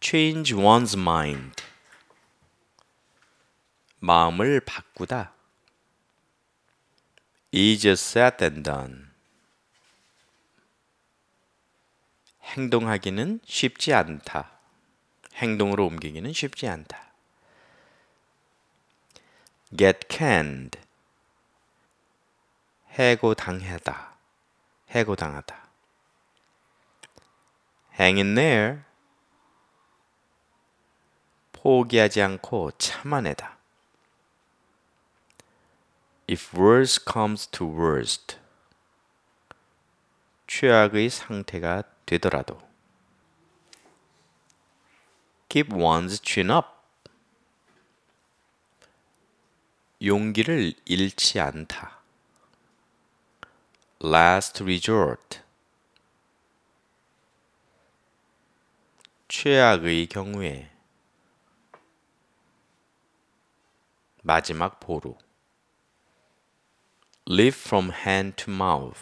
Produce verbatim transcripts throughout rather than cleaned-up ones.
change one's mind. 마음을 바꾸다. easier said than done. 행동하기는 쉽지 않다. 행동으로 옮기기는 쉽지 않다. get canned. 해고당하다. 해고당하다. hang in there. 포기하지 않고 참아내다. if worst comes to worst. 최악의 상태가 되더라도. keep one's chin up. 용기를 잃지 않다. last resort. 최악의 경우에. 마지막 보루. live from hand to mouth.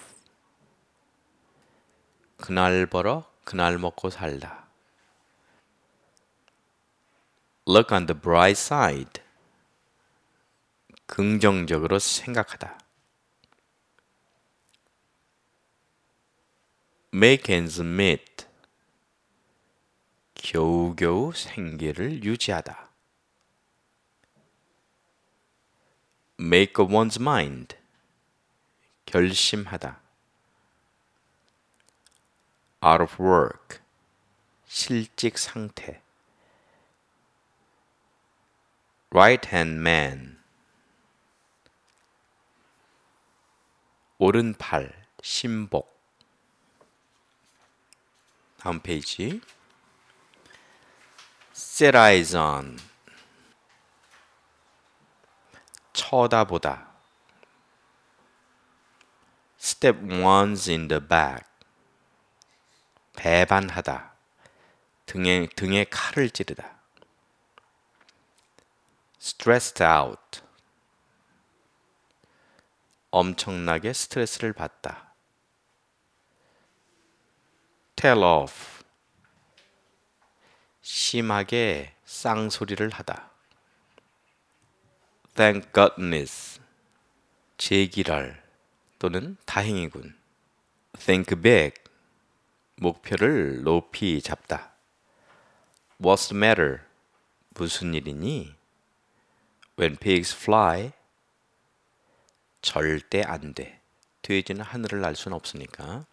그날 벌어 그날 먹고 살다. look on the bright side. 긍정적으로 생각하다. make ends meet. 겨우겨우 생계를 유지하다. make up one's mind. 결심하다. out of work. 실직 상태. right hand man. 오른팔, 신복. 다음 페이지. set eyes on. 쳐다보다. step one's in the back. 배반하다. 등에, 등에 칼을 찌르다. stressed out. 엄청나게 스트레스를 받다. tell off. 심하게 쌍소리를 하다. thank goodness. 제기랄 또는 다행이군. think big. 목표를 높이 잡다. what's the matter? 무슨 일이니? when pigs fly. 절대 안 돼. 돼지는 하늘을 날 수는 없으니까.